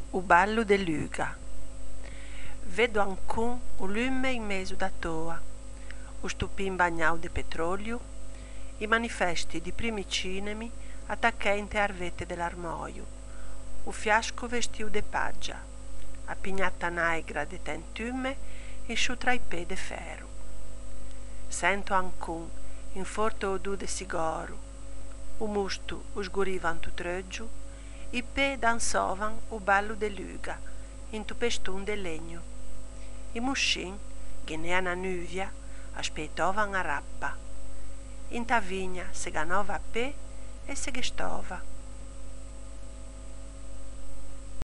O ballo de Luga. Vedo ancun o lume in mezzo da toa, o stupin bagnau de petrolio, i manifesti di primi cinemi attacchente arvete dell'armoio, o fiasco vestiu de paggia, a pignata negra de tentume in sciù traipè de ferro. Sento ancun in forte odù de sigaro, o mustu o sgurivan tu tröggiu, i pe dansovan o ballo de Luga, in tu pestun de legno. I muscin, ghenea na nuvia, aspeitovan a rappa. In ta vigna se ganova a pe e se gestova.